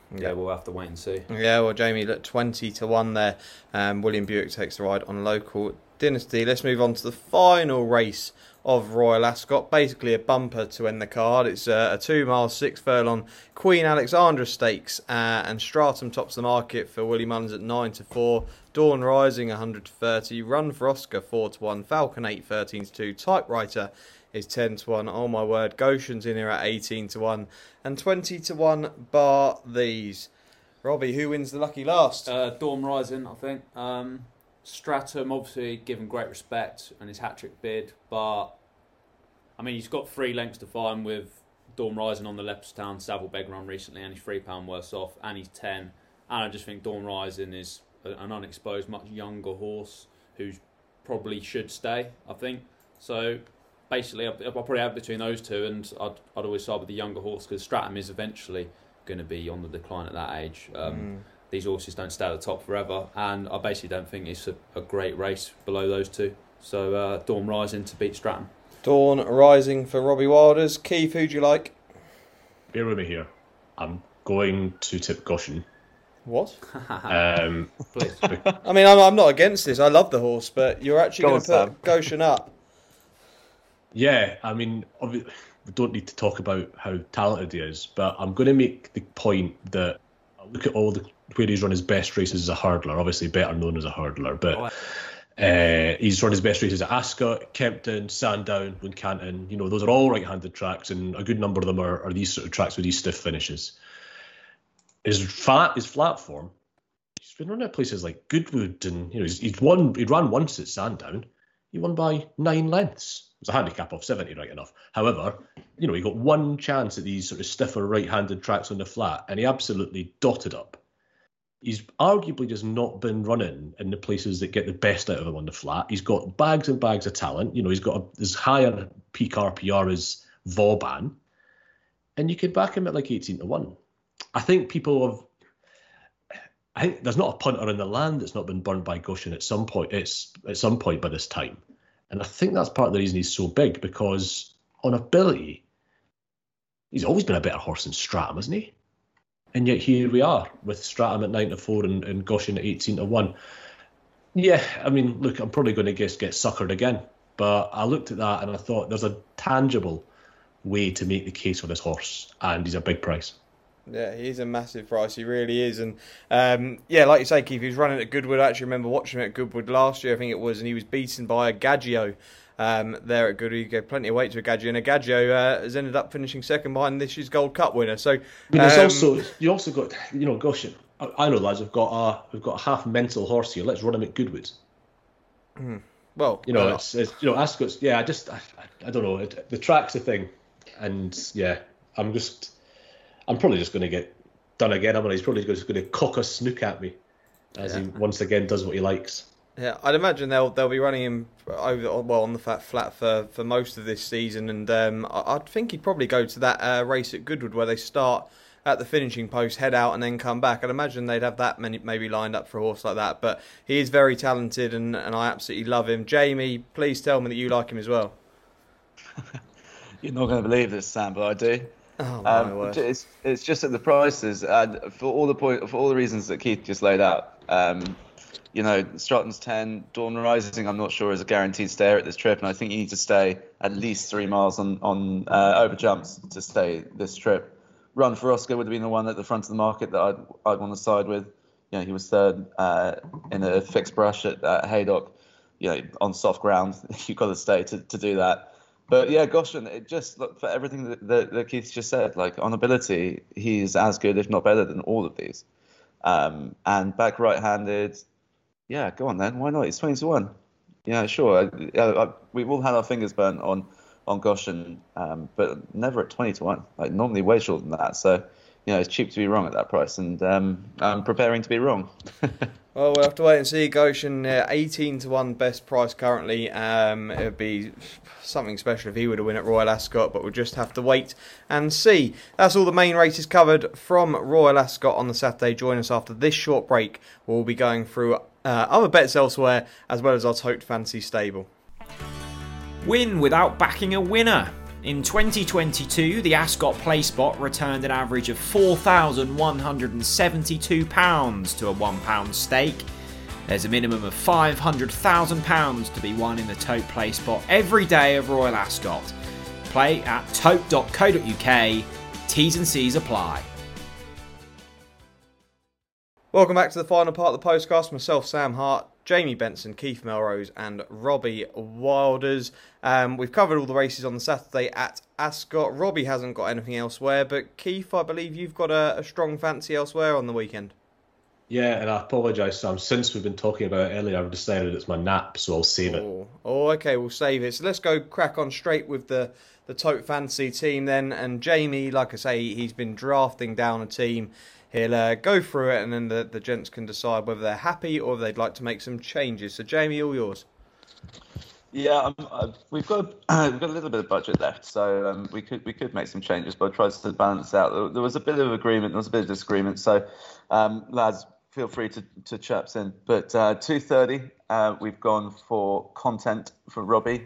B: yeah, we'll have to wait and see.
A: Yeah, well, Jamie, look, twenty to one there. Um, William Buick takes the ride on Local Dynasty. Let's move on to the final race of Royal Ascot. Basically a bumper to end the card. It's uh, a two mile, six furlong Queen Alexandra Stakes, uh, and Stratum tops the market for Willie Mullins at nine to four. Dawn Rising one hundred to thirty. Run for Oscar four to one. Falcon eight, thirteen to two. Typewriter is ten to one. Oh my word, Goshen's in here at eighteen to one. And twenty to one bar these. Robbie, who wins the lucky last?
B: Uh, Dawn Rising, I think. Um, Stratum, obviously, given great respect and his hat-trick bid, but I mean, he's got three lengths to find with Dawn Rising on the Leopardstown Saddlebeg run recently, and he's three pound worse off, and he's ten. And I just think Dawn Rising is an unexposed, much younger horse who probably should stay, I think. So basically, I'll, I'll probably have between those two, and I'd, I'd always side with the younger horse because Stratum is eventually going to be on the decline at that age. Um, mm. These horses don't stay at the top forever, and I basically don't think it's a, a great race below those two. So uh, Dawn Rising to beat Stratum.
A: Dawn Rising for Robbie Wilders. Keith, who do you like?
C: Bear with me here. I'm going to tip Goshen.
A: What?
C: um,
B: Please.
A: I mean, I'm, I'm not against this. I love the horse, but you're actually
D: Go
A: going to put Goshen up.
C: Yeah, I mean, we don't need to talk about how talented he is, but I'm going to make the point that I look at all the where he's run his best races as a hurdler, obviously better known as a hurdler, but uh, he's run his best races at Ascot, Kempton, Sandown, Wincanton. You know, those are all right-handed tracks, and a good number of them are, are these sort of tracks with these stiff finishes. His flat, his flat form, he's been running at places like Goodwood, and you know, he's, he's won. He ran once at Sandown. He won by nine lengths. It was a handicap of seventy, right enough. However, you know, he got one chance at these sort of stiffer right-handed tracks on the flat, and he absolutely dotted up. He's arguably just not been running in the places that get the best out of him on the flat. He's got bags and bags of talent. You know, he's got a, as higher peak R P R as Vauban, and you could back him at like eighteen to one. I think people have. I think there's not a punter in the land that's not been burnt by Goshen at some point. It's at some point by this time, and I think that's part of the reason he's so big, because on ability, he's always been a better horse than Stratum, hasn't he? And yet here we are with Stratum at nine to four and, and Goshen at eighteen to one. Yeah, I mean, look, I'm probably going to guess get suckered again, but I looked at that and I thought there's a tangible way to make the case for this horse, and he's a big price.
A: Yeah, he's a massive price. He really is. And um, yeah, like you say, Keith, he was running at Goodwood. I actually remember watching him at Goodwood last year, I think it was, and he was beaten by a Gaggio um, there at Goodwood. He gave plenty of weight to a Gaggio, and a Gaggio uh, has ended up finishing second behind this year's Gold Cup winner. So,
C: I mean, there's
A: um,
C: also you also got, you know, gosh, I, I know, lads, we've got a we've got a half mental horse here. Let's run him at Goodwood.
A: Mm, well,
C: you know, it's, it's you know, Ascot's. Yeah, I just I, I don't know. It, the track's a thing, and yeah, I'm just I'm probably just going to get done again. I'm gonna, he's probably just going to cock a snook at me as yeah. he once again does what he likes.
A: Yeah, I'd imagine they'll they'll be running him over well on the flat flat for, for most of this season, and um, I, I think he'd probably go to that uh, race at Goodwood where they start at the finishing post, head out, and then come back. I'd imagine they'd have that many maybe lined up for a horse like that. But he is very talented, and, and I absolutely love him. Jamie, please tell me that you like him as well.
D: You're not going to believe this, Sam, but I do.
A: Oh, my
D: um,
A: word.
D: It's it's just at the prices, and for all the point for all the reasons that Keith just laid out. Um, you know, Stratum's ten, Dawn Rising, I'm not sure is a guaranteed stayer at this trip, and I think you need to stay at least three miles on on uh, over jumps to stay this trip. Run for Oscar would have been the one at the front of the market that I'd I'd want to side with. You know, he was third uh, in a fixed brush at uh, Haydock. You know, on soft ground, you've got to stay to, to do that. But yeah, Goshen, it just look for everything that, that, that Keith just said. Like on ability, he's as good, if not better, than all of these. Um, and back right-handed, yeah, go on then. Why not? It's twenty to one. Yeah, sure. I, I, I, we've all had our fingers burnt on on Goshen, um, but never at twenty to one. Like normally way shorter than that. So, you know, it's cheap to be wrong at that price, and um, I'm preparing to be wrong.
A: Well, we'll have to wait and see. Goshen, uh, eighteen to one best price currently. Um, it would be something special if he were to win at Royal Ascot, but we'll just have to wait and see. That's all the main races covered from Royal Ascot on the Saturday. Join us after this short break. We'll be going through uh, other bets elsewhere, as well as our Tote Fantasy stable.
E: Win without backing a winner. In twenty twenty-two, the Ascot Play Spot returned an average of four thousand one hundred seventy-two pounds to a one pound stake. There's a minimum of five hundred thousand pounds to be won in the Tote Play Spot every day of Royal Ascot. Play at tote dot co dot uk. T's and C's apply.
A: Welcome back to the final part of the podcast. Myself, Sam Hart, Jamie Benson, Keith Melrose and Robbie Wilders. Um, we've covered all the races on the Saturday at Ascot. Robbie hasn't got anything elsewhere, but Keith, I believe you've got a, a strong fancy elsewhere on the weekend.
C: Yeah, and I apologise, Sam. Since we've been talking about it earlier, I've decided it's my nap, so I'll save it.
A: Oh, oh okay, we'll save it. So let's go crack on straight with the, the Tote Fantasy team then. And Jamie, like I say, he's been drafting down a team. He'll uh, go through it and then the, the gents can decide whether they're happy or if they'd like to make some changes. So Jamie, all yours.
D: Yeah, um, uh, we've got uh, we've got a little bit of budget left, so um, we could we could make some changes, but I tried to balance out. There, there was a bit of agreement, there was a bit of disagreement. So, um, lads, feel free to to chaps in. But uh, two thirty, uh, we've gone for content for Robbie.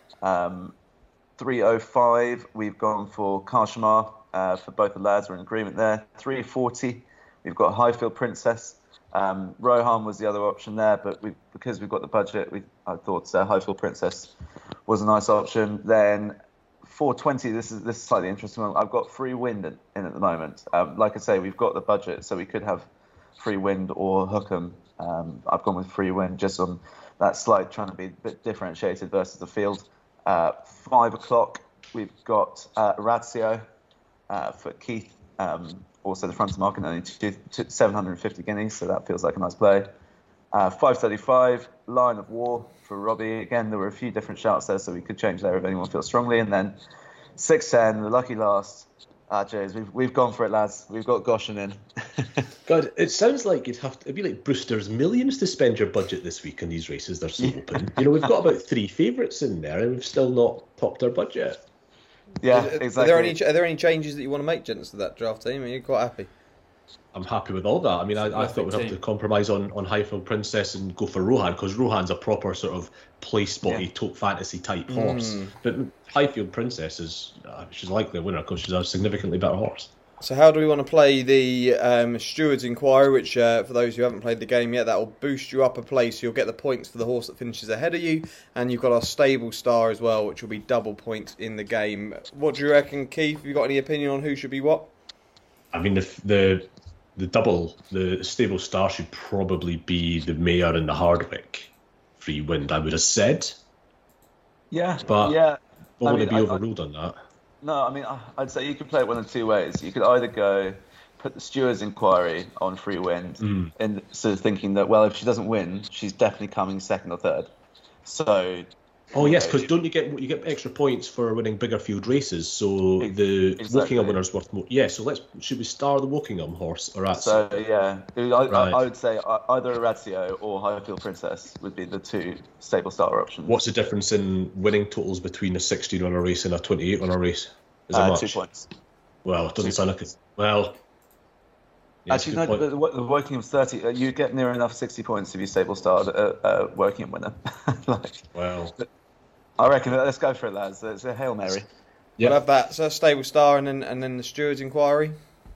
D: Um, three oh five, we've gone for Karshmar. Uh, for both the lads, we're in agreement there. three forty, we've got Highfield Princess. Um, Rohan was the other option there, but we, because we've got the budget, we, I thought uh, Highfield Princess was a nice option. Then four twenty, this is this is slightly interesting one. I've got Free Wind in, in at the moment. Um, like I say, we've got the budget, so we could have Free Wind or Hookham. Um, I've gone with Free Wind just on that slide, trying to be a bit differentiated versus the field. Uh, five o'clock, we've got uh, Ratio. Uh, for Keith, um, also the front of market, only two, two, seven hundred fifty guineas, so that feels like a nice play. Uh, five thirty-five, Line of War for Robbie. Again, there were a few different shouts there, so we could change there if anyone feels strongly. And then six ten, the lucky last. Ah, Jays, we've we've gone for it, lads. We've got Goshen in.
C: God, it sounds like you'd have to, it'd be like Brewster's Millions to spend your budget this week on these races. They're so open. You know, we've got about three favourites in there, and we've still not topped our budget.
D: Yeah,
A: are,
D: exactly.
A: Are there any are there any changes that you want to make, gents, to that draft team? Are you quite happy?
C: I'm happy with all that. I mean, I, I thought we'd have to compromise on, on Highfield Princess and go for Rohan, because Rohan's a proper sort of play spotty, yeah. Tote fantasy type horse. Mm. But Highfield Princess is uh, she's likely a winner because she's a significantly better horse.
A: So how do we want to play the um, Steward's Inquiry, which uh, for those who haven't played the game yet, that will boost you up a place. You'll get the points for the horse that finishes ahead of you, and you've got our Stable Star as well, which will be double points in the game. What do you reckon, Keith? Have you got any opinion on who should be what?
C: I mean, the the, the double, the Stable Star should probably be the Mayor and the Hardwick Free Wind, I would have said.
D: Yeah,
C: but
D: yeah.
C: I don't want
D: mean,
C: to be
D: I,
C: overruled
D: I,
C: on that.
D: No, I mean, I'd say you could play it one of two ways. You could either go put the Steward's Inquiry on Free Wind,
C: mm.
D: and sort of thinking that, well, if she doesn't win, she's definitely coming second or third. So.
C: Oh yes, because don't you get you get extra points for winning bigger field races? So the exactly. Wokingham winner's worth more. Yeah. So let's should we star the Wokingham horse or Ratio?
D: So yeah, I, right. I, I would say either a Ratio or Highfield Princess would be the two Stable Star options.
C: What's the difference in winning totals between a sixteen runner race and a twenty-eight runner race? Is it
D: uh,
C: much?
D: Two points.
C: Well, it doesn't two sound
D: points.
C: like it. Well.
D: Yeah, Actually, no, the, the Wokingham's thirty. Uh, you get near enough sixty points if you Stable Star a uh, uh, Wokingham winner. like,
C: well.
D: I reckon let's go for it, lads. It's a Hail Mary.
A: Yeah, we'll have that. So Stable Star and then and then the Steward's Inquiry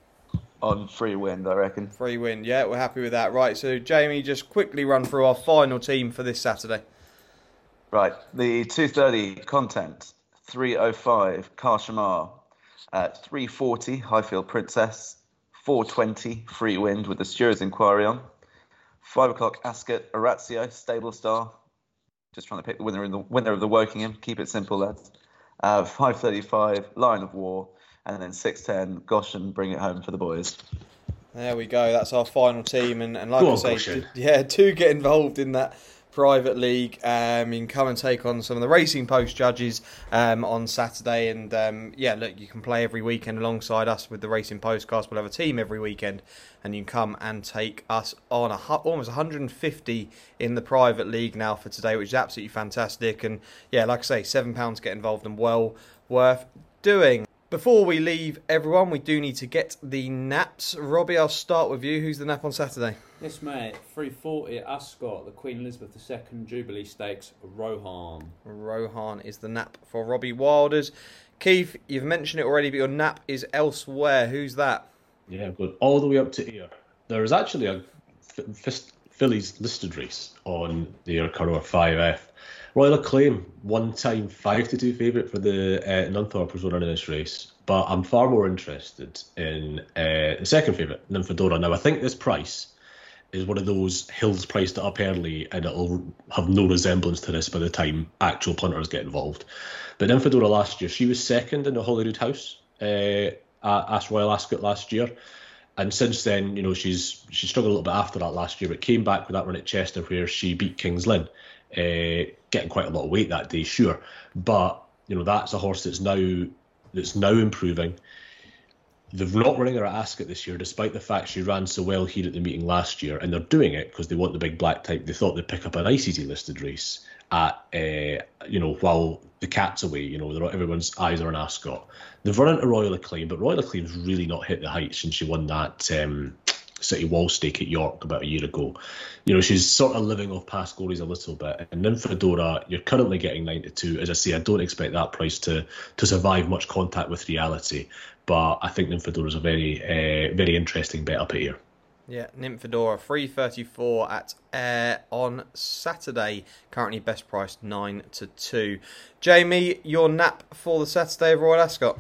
D: on Free Wind, I reckon.
A: Free Wind, yeah, we're happy with that. Right, so Jamie, just quickly run through our final team for this Saturday.
D: Right, the two thirty content, three oh five Karshmar, at three forty Highfield Princess, four twenty Free Wind with the Steward's Inquiry on, five o'clock Ascot Orazio Stable Star. Just trying to pick the winner in the winner of the Wokingham. Keep it simple, lads. Uh, five thirty-five, Line of War, and then six ten, Goshen, bring it home for the boys.
A: There we go. That's our final team, and, and like
C: Go
A: I
C: on,
A: say,
C: Goshen.
A: d- yeah, do get involved in that private league. Um, you can come and take on some of the Racing Post judges um, on Saturday, and um, yeah, look, you can play every weekend alongside us with the Racing Postcast. We'll have a team every weekend, and you can come and take us on. A, almost one hundred fifty in the private league now for today, which is absolutely fantastic. And yeah, like I say, seven pounds to get involved and well worth doing. Before we leave everyone, we do need to get the naps. Robbie, I'll start with you. Who's the nap on Saturday?
B: Yes, mate. three forty at Ascot, the Queen Elizabeth the Second Jubilee Stakes, Rohan.
A: Rohan is the nap for Robbie Wilders. Keith, you've mentioned it already, but your nap is elsewhere. Who's that?
C: Yeah, I'm going all the way up to Ayr. There is actually a F- Fillies listed race on the Ayr Curragh five F. Royal Acclaim, one-time five to two favourite for the uh, Nunthorpers running in this race. But I'm far more interested in uh, the second favourite, Nymphadora. Now, I think this price is one of those hills priced it up early and it'll have no resemblance to this by the time actual punters get involved. But Nymphadora last year, she was second in the Holyrood House uh, at As Royal Ascot last year. And since then, you know, she's she struggled a little bit after that last year, but came back with that run at Chester where she beat Kings Lynn, uh, getting quite a lot of weight that day, sure. But, you know, that's a horse that's now that's now improving. They've not running her at Ascot this year, despite the fact she ran so well here at the meeting last year, and they're doing it because they want the big black type. They thought they'd pick up an I C T listed race at, uh, you know, while the cat's away. You know, everyone's eyes are on Ascot. They've run into Royal Acclaim, but Royal Acclaim's really not hit the heights since she won that um, City Wall stake at York about a year ago. You know, she's sort of living off past glories a little bit. And Nymphadora, you're currently getting ninety-two. As I say, I don't expect that price to to survive much contact with reality. But I think Nymphadora's a very, uh, very interesting bet up here.
A: Yeah, Nymphadora, three thirty-four at Ayr on Saturday. Currently best priced nine to two. Jamie, your nap for the Saturday of Royal Ascot?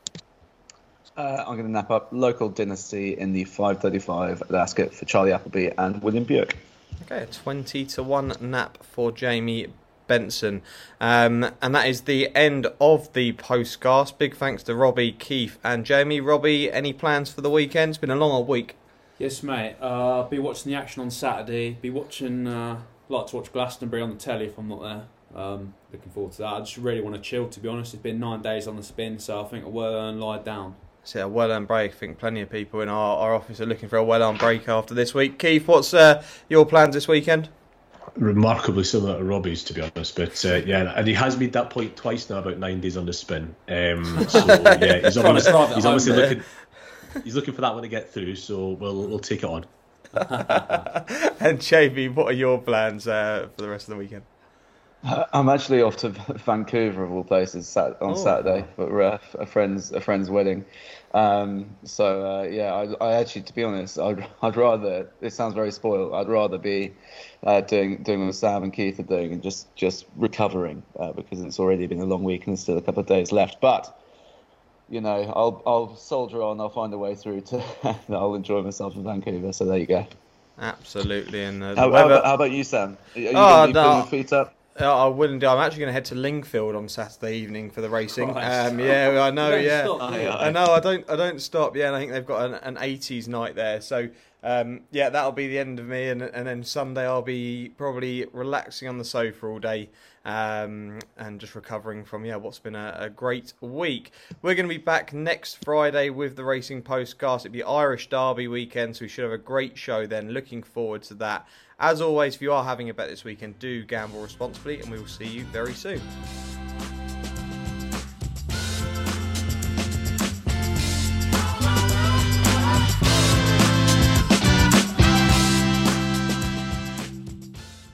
D: Uh, I'm going to nap up Local Dynasty in the five thirty-five at Ascot for Charlie Appleby and William Buick.
A: Okay, a twenty to one nap for Jamie Benson. Um, and that is the end of the postcast. Big thanks to Robbie, Keith and Jamie. Robbie, any plans for the weekend? It's been a long old week.
B: Yes, mate. Uh, be watching the action on Saturday. Be watching, uh, like to watch Glastonbury on the telly if I'm not there. Um, looking forward to that. I just really want to chill, to be honest. It's been nine days on the spin, so I think a well-earned lie down.
A: So a well-earned break. I think plenty of people in our, our office are looking for a well-earned break after this week. Keith, what's uh, your plans this weekend?
C: Remarkably similar to Robbie's, to be honest. But uh, yeah, and he has made that point twice now about nine days on the spin. Um, so yeah, he's obviously, he's obviously looking. He's looking for that one to get through, so we'll we'll take it on.
A: And Jamie, what are your plans uh, for the rest of the weekend?
D: Uh, I'm actually off to Vancouver of all places sat- on
A: Oh.
D: Saturday for uh, a friend's a friend's wedding. Um, so uh, yeah, I, I actually, to be honest, I'd I'd rather. It sounds very spoiled. I'd rather be uh, doing doing what Sam and Keith are doing and just just recovering uh, because it's already been a long week and there's still a couple of days left. But you know, I'll I'll soldier on. I'll find a way through to. I'll enjoy myself in Vancouver. So there you go.
A: Absolutely. And uh, the
D: How, how,
A: weather...
D: about, how about you, Sam? Are you
A: Oh,
D: going to be
A: no.
D: putting your feet up?
A: Uh, I wouldn't do. I'm actually going to head to Lingfield on Saturday evening for the racing.
B: Christ.
A: Um, yeah, I know.
B: You don't
A: Yeah,
B: stop, do you?
A: I know. I don't. I don't stop. Yeah, and I think they've got an, an eighties night there. So um, yeah, that'll be the end of me. And and then Sunday I'll be probably relaxing on the sofa all day um, and just recovering from yeah what's been a, a great week. We're going to be back next Friday with the Racing Postcast. It'll be Irish Derby weekend, so we should have a great show then. Looking forward to that. As always, if you are having a bet this weekend, do gamble responsibly, and we will see you very soon.